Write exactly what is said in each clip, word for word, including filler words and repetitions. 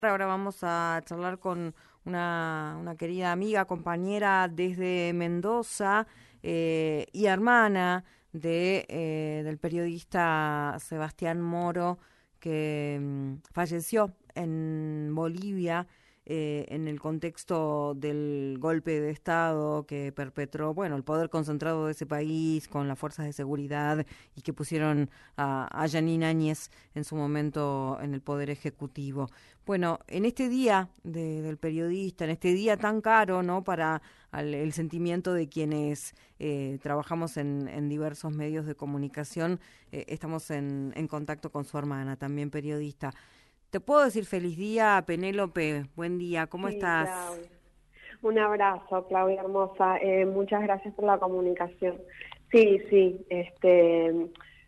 Ahora vamos a charlar con una, una querida amiga, compañera desde Mendoza eh, y hermana de, eh, del periodista Sebastián Moro, que mm, falleció en Bolivia eh, en el contexto del golpe de Estado que perpetró, bueno, el poder concentrado de ese país con las fuerzas de seguridad y que pusieron a, a Yanine Áñez en su momento en el poder ejecutivo. Bueno, en este día de, del periodista, en este día tan caro, ¿no?, para al, el sentimiento de quienes eh, trabajamos en, en diversos medios de comunicación, eh, estamos en, en contacto con su hermana, también periodista. ¿Te puedo decir feliz día, Penélope? Buen día, ¿cómo Sí, estás? Claudia. Un abrazo, Claudia hermosa. Eh, muchas gracias por la comunicación. Sí, sí, este,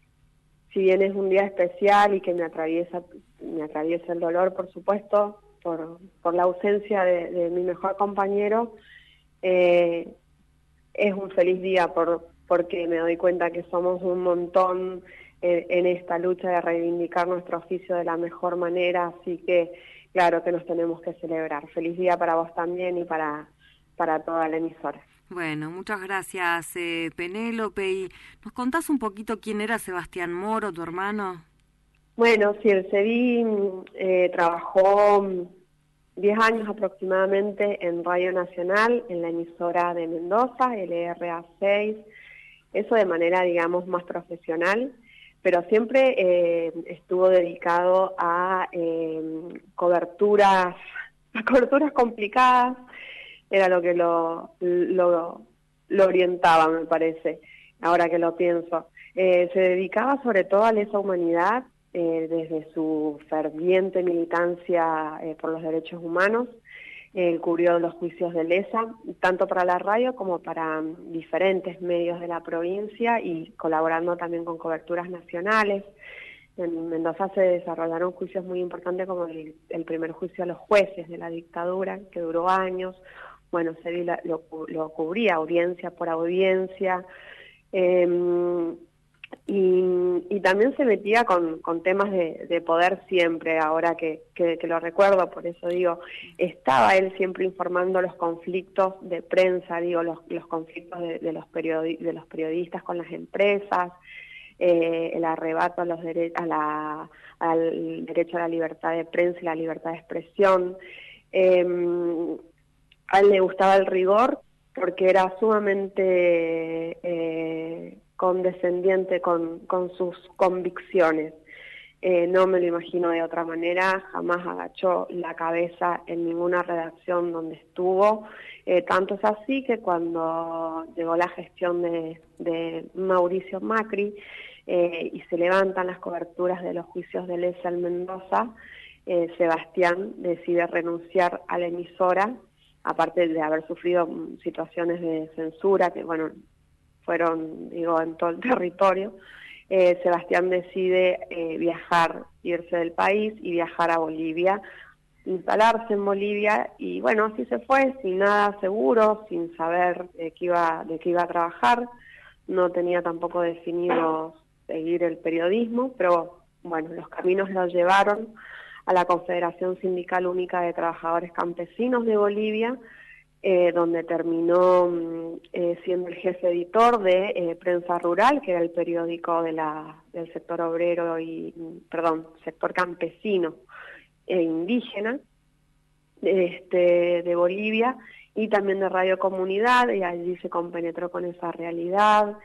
si bien es un día especial y que me atraviesa, me atraviesa el dolor, por supuesto, por, por la ausencia de, de mi mejor compañero, eh, es un feliz día por, porque me doy cuenta que somos un montón eh, en esta lucha de reivindicar nuestro oficio de la mejor manera, así que claro que nos tenemos que celebrar. Feliz día para vos también y para, para toda la emisora. Bueno, muchas gracias, eh, Penélope. ¿Y nos contás un poquito quién era Sebastián Moro, tu hermano? Bueno, sí, el SEBI eh, trabajó diez años aproximadamente en Radio Nacional, en la emisora de Mendoza, L R A seis, eso de manera, digamos, más profesional, pero siempre eh, estuvo dedicado a eh, coberturas, a coberturas complicadas, era lo que lo, lo, lo orientaba, me parece, ahora que lo pienso. Eh, se dedicaba sobre todo a lesa humanidad, eh, desde su ferviente militancia eh, por los derechos humanos. Él cubrió los juicios de lesa, tanto para la radio como para um, diferentes medios de la provincia y colaborando también con coberturas nacionales. En Mendoza se desarrollaron juicios muy importantes como el, el primer juicio a los jueces de la dictadura, que duró años. Bueno, se lo, lo cubría audiencia por audiencia. Eh, y, y también se metía con, con temas de, de poder siempre, ahora que, que, que lo recuerdo, por eso digo, estaba él siempre informando los conflictos de prensa, digo, los, los conflictos de, de, los periodi de los periodistas con las empresas, eh, el arrebato a los dere a la, al derecho a la libertad de prensa y la libertad de expresión. Eh, a él le gustaba el rigor porque era sumamente eh, condescendiente con, con sus convicciones. Eh, no me lo imagino de otra manera, jamás agachó la cabeza en ninguna redacción donde estuvo. Eh, tanto es así que cuando llegó la gestión de, de Mauricio Macri eh, y se levantan las coberturas de los juicios de lesa en Mendoza, eh, Sebastián decide renunciar a la emisora, aparte de haber sufrido situaciones de censura que, bueno, fueron, digo, en todo el territorio. Eh, Sebastián decide eh, viajar, irse del país y viajar a Bolivia, instalarse en Bolivia y bueno, así se fue, sin nada seguro, sin saber de qué iba, de qué iba a trabajar, no tenía tampoco definido seguir el periodismo, pero bueno, los caminos los llevaron a la Confederación Sindical Única de Trabajadores Campesinos de Bolivia, eh, donde terminó eh, siendo el jefe editor de eh, Prensa Rural, que era el periódico de la, del sector obrero y, perdón, sector campesino e indígena este, de Bolivia, y también de Radio Comunidad, y allí se compenetró con esa realidad,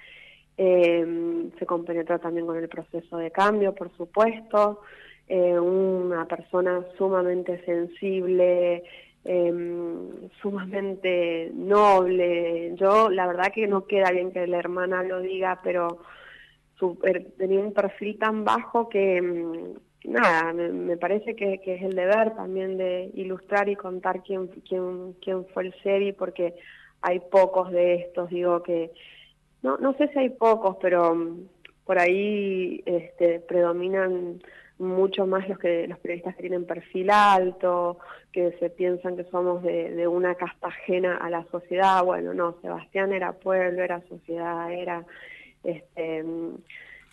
eh, se compenetró también con el proceso de cambio, por supuesto, eh, una persona sumamente sensible, Eh, sumamente noble. Yo, la verdad que no queda bien que la hermana lo diga, pero super, tenía un perfil tan bajo que, nada, me, me parece que, que es el deber también de ilustrar y contar quién, quién, quién fue el SEBI, porque hay pocos de estos, digo que, no, no sé si hay pocos, pero por ahí este, predominan mucho más los que los periodistas que tienen perfil alto, que se piensan que somos de, de una casta ajena a la sociedad. Bueno, no, Sebastián era pueblo, era sociedad, era este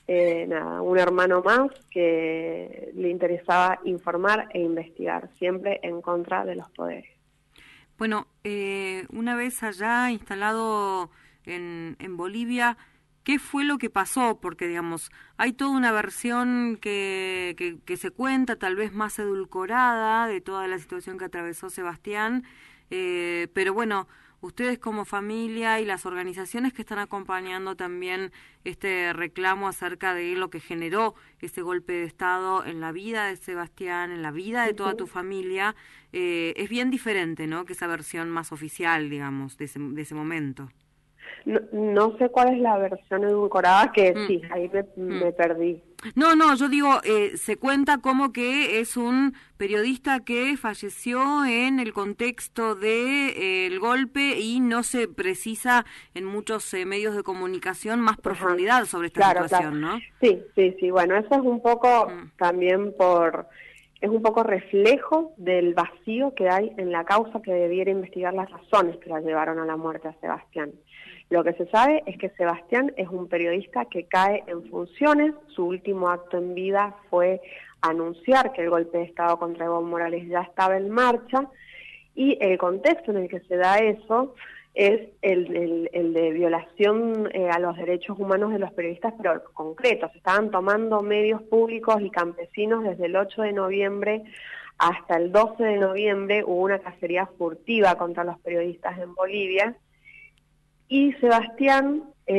eh, nada, un hermano más que le interesaba informar e investigar, siempre en contra de los poderes. Bueno, eh, una vez allá instalado en, en Bolivia, ¿qué fue lo que pasó? Porque, digamos, hay toda una versión que, que, que se cuenta, tal vez más edulcorada, de toda la situación que atravesó Sebastián, eh, pero bueno, ustedes como familia y las organizaciones que están acompañando también este reclamo acerca de lo que generó ese golpe de Estado en la vida de Sebastián, en la vida de toda tu familia, eh, es bien diferente, ¿no?, que esa versión más oficial, digamos, de ese, de ese momento. No, no sé cuál es la versión edulcorada, que Mm. sí, ahí me, Mm. me perdí. No, no, yo digo, eh, se cuenta como que es un periodista que falleció en el contexto de eh, el golpe y no se precisa en muchos eh, medios de comunicación más profundidad Ajá. sobre esta Claro, situación, claro. ¿no? Sí, sí, sí. Bueno, eso es un poco Mm. también por, es un poco reflejo del vacío que hay en la causa que debiera investigar las razones que la llevaron a la muerte a Sebastián. Lo que se sabe es que Sebastián es un periodista que cae en funciones. Su último acto en vida fue anunciar que el golpe de Estado contra Evo Morales ya estaba en marcha, y el contexto en el que se da eso es el, el, el de violación eh, a los derechos humanos de los periodistas, pero concretos. Estaban tomando medios públicos y campesinos desde el ocho de noviembre hasta el doce de noviembre. Hubo una cacería furtiva contra los periodistas en Bolivia. Y Sebastián,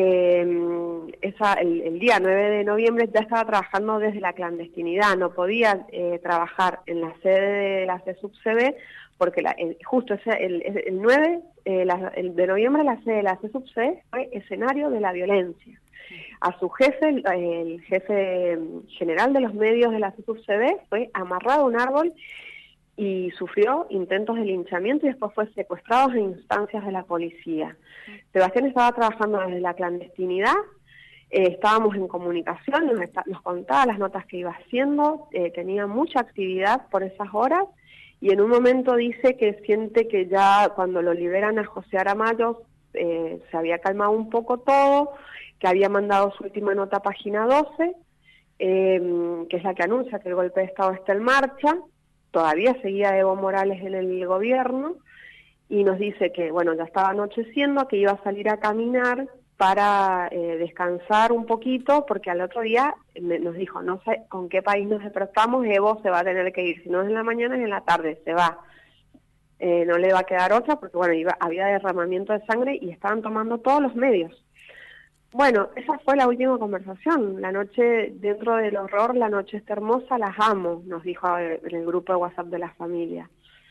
eh, esa, el, el día nueve de noviembre ya estaba trabajando desde la clandestinidad, no podía eh, trabajar en la sede de la C E S U P C B, porque la, el, justo ese, el, el nueve eh, la, el de noviembre la sede de la C E S U P C B fue escenario de la violencia. A su jefe, el, el jefe general de los medios de la C E S U P C B, fue amarrado a un árbol y sufrió intentos de linchamiento y después fue secuestrado en instancias de la policía. Sebastián estaba trabajando desde la clandestinidad, eh, estábamos en comunicación, nos, está, nos contaba las notas que iba haciendo, eh, tenía mucha actividad por esas horas, y en un momento dice que siente que ya cuando lo liberan a José Aramayo eh, se había calmado un poco todo, que había mandado su última nota a Página doce, eh, que es la que anuncia que el golpe de Estado está en marcha. Todavía seguía Evo Morales en el gobierno, y nos dice que, bueno, ya estaba anocheciendo, que iba a salir a caminar para eh, descansar un poquito, porque al otro día me, nos dijo, no sé con qué país nos despertamos, Evo se va a tener que ir, si no es en la mañana es en la tarde, se va. Eh, no le va a quedar otra, porque bueno, iba, había derramamiento de sangre y estaban tomando todos los medios. Bueno, esa fue la última conversación. La noche, dentro del horror, la noche está hermosa, las amo, nos dijo en el grupo de WhatsApp de la familia.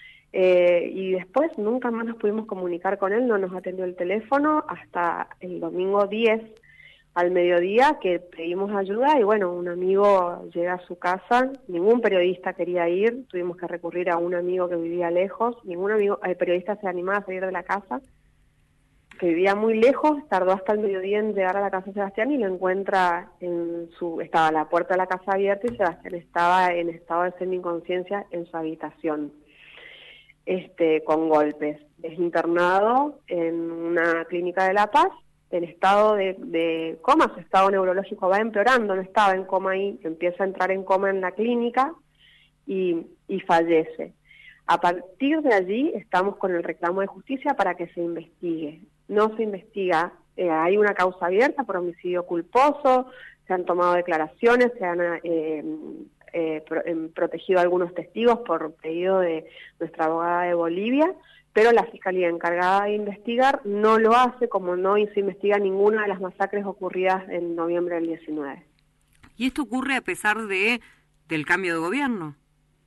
Eh, y después nunca más nos pudimos comunicar con él, no nos atendió el teléfono hasta el domingo diez al mediodía, que pedimos ayuda, y bueno, un amigo llega a su casa, ningún periodista quería ir, tuvimos que recurrir a un amigo que vivía lejos, ningún amigo, el periodista se animaba a salir de la casa, que vivía muy lejos, tardó hasta el mediodía en llegar a la casa de Sebastián y lo encuentra en su, estaba la puerta de la casa abierta y Sebastián estaba en estado de semi-inconsciencia en su habitación, este, con golpes. Es internado en una clínica de La Paz, en estado de, de coma, su estado neurológico va empeorando, no estaba en coma ahí, empieza a entrar en coma en la clínica y, y fallece. A partir de allí estamos con el reclamo de justicia para que se investigue. No se investiga, eh, hay una causa abierta por homicidio culposo, se han tomado declaraciones, se han eh, eh, pro, eh, protegido a algunos testigos por pedido de nuestra abogada de Bolivia, pero la Fiscalía encargada de investigar no lo hace, como no se investiga ninguna de las masacres ocurridas en noviembre del diecinueve. ¿Y esto ocurre a pesar de del cambio de gobierno?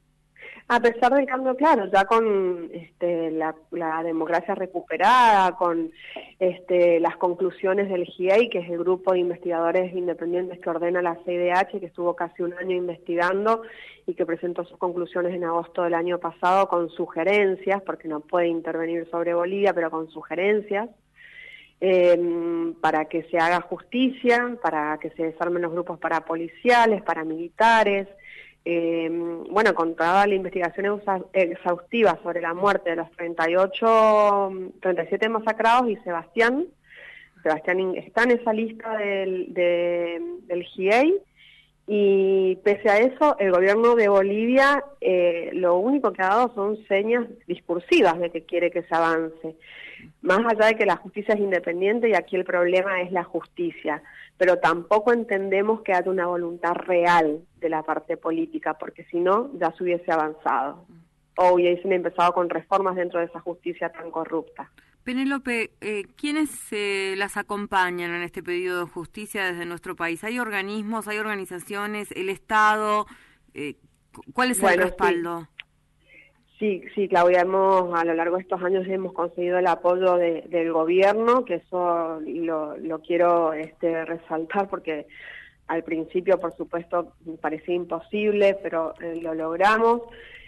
A pesar del cambio, claro, ya con este, la, la democracia recuperada, con este, las conclusiones del G I E I, que es el grupo de investigadores independientes que ordena la C I D H, que estuvo casi un año investigando y que presentó sus conclusiones en agosto del año pasado con sugerencias, porque no puede intervenir sobre Bolivia, pero con sugerencias, eh, para que se haga justicia, para que se desarmen los grupos parapoliciales, paramilitares. Eh, bueno, con toda la investigación exhaustiva sobre la muerte de los treinta y ocho, treinta y siete masacrados y Sebastián, Sebastián está en esa lista del, de, del G I E I, y pese a eso, el gobierno de Bolivia eh, lo único que ha dado son señas discursivas de que quiere que se avance. Más allá de que la justicia es independiente, y aquí el problema es la justicia, pero tampoco entendemos que haya una voluntad real de la parte política, porque si no, ya se hubiese avanzado, o hubiesen empezado con reformas dentro de esa justicia tan corrupta. Penélope, eh, ¿quiénes eh, las acompañan en este pedido de justicia desde nuestro país? ¿Hay organismos, hay organizaciones, el Estado? Eh, ¿Cuál es bueno, el respaldo? Sí. Sí, sí, Claudia, hemos, a lo largo de estos años hemos conseguido el apoyo de, del gobierno, que eso lo, lo quiero este, resaltar, porque al principio, por supuesto, parecía imposible, pero eh, lo logramos.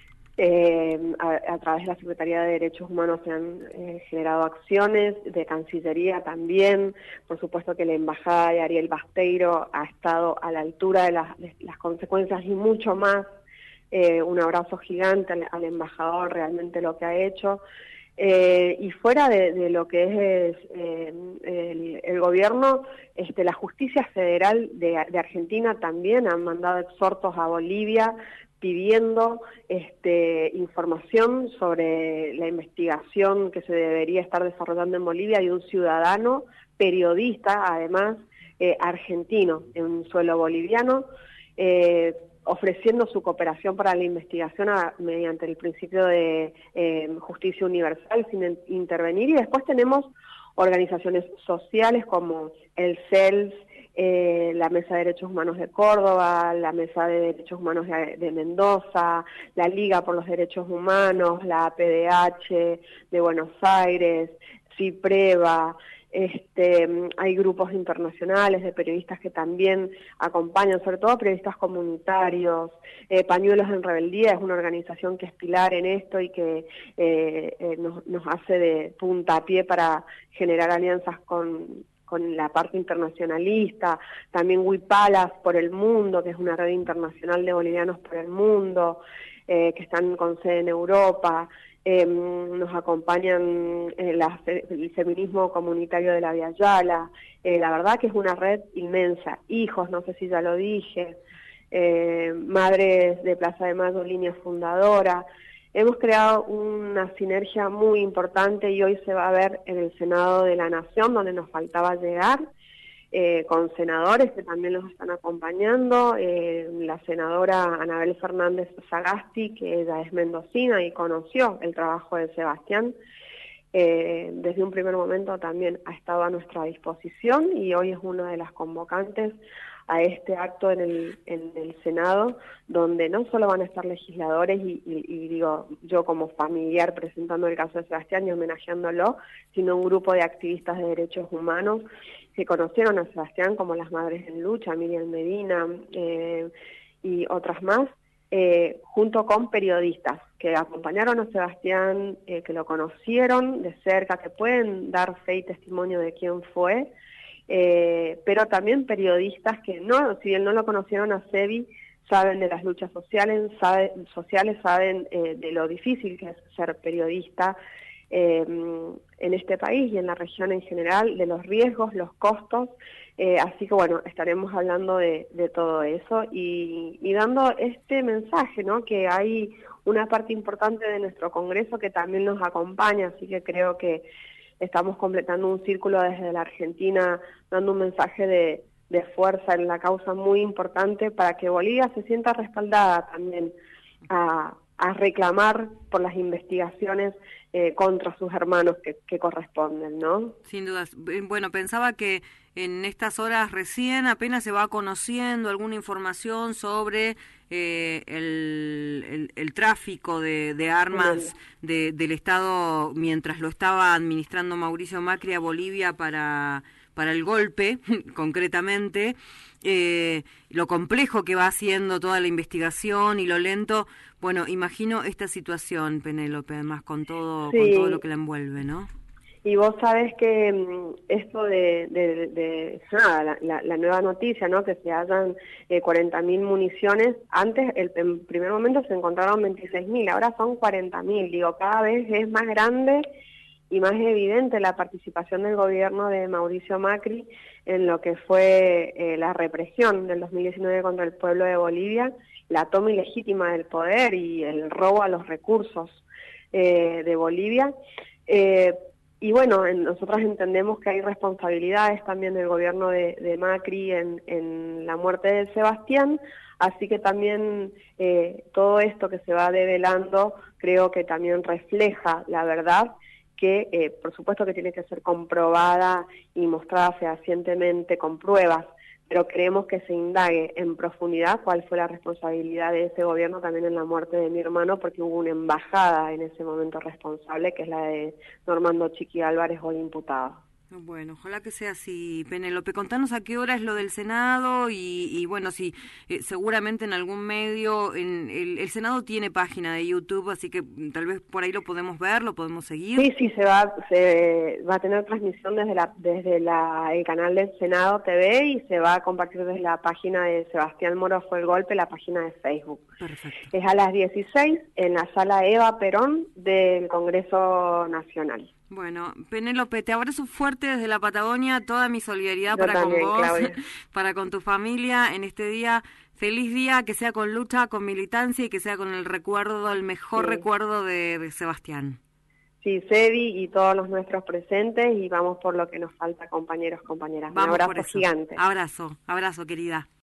Eh, a, a través de la Secretaría de Derechos Humanos se han eh, generado acciones, de Cancillería también, por supuesto que la Embajada de Ariel Basteiro ha estado a la altura de las, de las consecuencias y mucho más. Eh, un abrazo gigante al, al embajador, realmente lo que ha hecho. Eh, y fuera de, de lo que es eh, el, el gobierno, este, la Justicia Federal de, de Argentina también han mandado exhortos a Bolivia pidiendo este, información sobre la investigación que se debería estar desarrollando en Bolivia de un ciudadano, periodista, además, eh, argentino, en un suelo boliviano, eh, ofreciendo su cooperación para la investigación a, mediante el principio de eh, justicia universal sin en, intervenir. Y después tenemos organizaciones sociales como el C E L S, eh, la Mesa de Derechos Humanos de Córdoba, la Mesa de Derechos Humanos de, de Mendoza, la Liga por los Derechos Humanos, la A P D H de Buenos Aires, CIPREVA. Este, hay grupos internacionales de periodistas que también acompañan, sobre todo periodistas comunitarios. eh, Pañuelos en Rebeldía es una organización que es pilar en esto y que eh, eh, nos, nos hace de puntapié para generar alianzas con, con la parte internacionalista. También Huipalas por el Mundo, que es una red internacional de bolivianos por el mundo, eh, que están con sede en Europa. Eh, nos acompañan eh, la, el feminismo comunitario de la Via Yala. Eh, la verdad que es una red inmensa. Hijos, no sé si ya lo dije, eh, Madres de Plaza de Mayo, línea fundadora. Hemos creado una sinergia muy importante y hoy se va a ver en el Senado de la Nación, donde nos faltaba llegar, Eh, con senadores que también los están acompañando, eh, la senadora Anabel Fernández Sagasti, que ella es mendocina y conoció el trabajo de Sebastián, eh, desde un primer momento también ha estado a nuestra disposición y hoy es una de las convocantes a este acto en el, en el Senado, donde no solo van a estar legisladores y, y, y digo, yo como familiar presentando el caso de Sebastián y homenajeándolo, sino un grupo de activistas de derechos humanos que conocieron a Sebastián, como las Madres en Lucha, Miriam Medina eh, y otras más, eh, junto con periodistas que acompañaron a Sebastián, eh, que lo conocieron de cerca, que pueden dar fe y testimonio de quién fue, eh, pero también periodistas que, no, si bien no lo conocieron a Sebi, saben de las luchas sociales, sabe, sociales saben eh, de lo difícil que es ser periodista, Eh, en este país y en la región en general, de los riesgos, los costos, eh, así que bueno, estaremos hablando de, de todo eso y, y dando este mensaje, ¿no? Que hay una parte importante de nuestro Congreso que también nos acompaña, así que creo que estamos completando un círculo desde la Argentina, dando un mensaje de, de fuerza en la causa muy importante para que Bolivia se sienta respaldada también a, a reclamar por las investigaciones Eh, contra sus hermanos que, que corresponden, ¿no? Sin dudas. Bueno, pensaba que en estas horas recién apenas se va conociendo alguna información sobre eh, el, el, el tráfico de, de armas de, del Estado mientras lo estaba administrando Mauricio Macri a Bolivia para, para el golpe, concretamente. Eh, lo complejo que va haciendo toda la investigación y lo lento. Bueno, imagino esta situación, Penélope, además con todo, sí, con todo lo que la envuelve, ¿no? Y vos sabés que um, esto de, de, de nada, la, la, la nueva noticia, ¿no? Que se hallan eh, cuarenta mil municiones. Antes, el, en primer momento se encontraron veintiséis mil, ahora son cuarenta mil. Digo, cada vez es más grande y más evidente la participación del gobierno de Mauricio Macri en lo que fue eh, la represión del dos mil diecinueve contra el pueblo de Bolivia, la toma ilegítima del poder y el robo a los recursos eh, de Bolivia. Eh, y bueno, en, nosotros entendemos que hay responsabilidades también del gobierno de, de Macri en, en la muerte de Sebastián, así que también eh, todo esto que se va develando creo que también refleja la verdad, que eh, por supuesto que tiene que ser comprobada y mostrada fehacientemente con pruebas, pero creemos que se indague en profundidad cuál fue la responsabilidad de ese gobierno también en la muerte de mi hermano, porque hubo una embajada en ese momento responsable, que es la de Normando Chiqui Álvarez, hoy imputado. Bueno, ojalá que sea así, Penélope. Contanos a qué hora es lo del Senado y, y bueno, sí, eh, seguramente en algún medio, en el, el Senado tiene página de YouTube, así que tal vez por ahí lo podemos ver, lo podemos seguir. Sí, sí, se va, se va a tener transmisión desde la, desde la, el canal del Senado T V y se va a compartir desde la página de Sebastián Moro Fue el Golpe, la página de Facebook. Perfecto. Es a las dieciséis en la sala Eva Perón del Congreso Nacional. Bueno, Penélope, te abrazo fuerte desde la Patagonia, toda mi solidaridad Yo para también, con vos, Claudia. para con tu familia en este día. Feliz día, que sea con lucha, con militancia y que sea con el recuerdo, el mejor Sí. recuerdo de, de Sebastián. Sí, Sebi y todos los nuestros presentes, y vamos por lo que nos falta, compañeros, compañeras. Vamos Un abrazo por eso. gigante. Abrazo, abrazo, querida.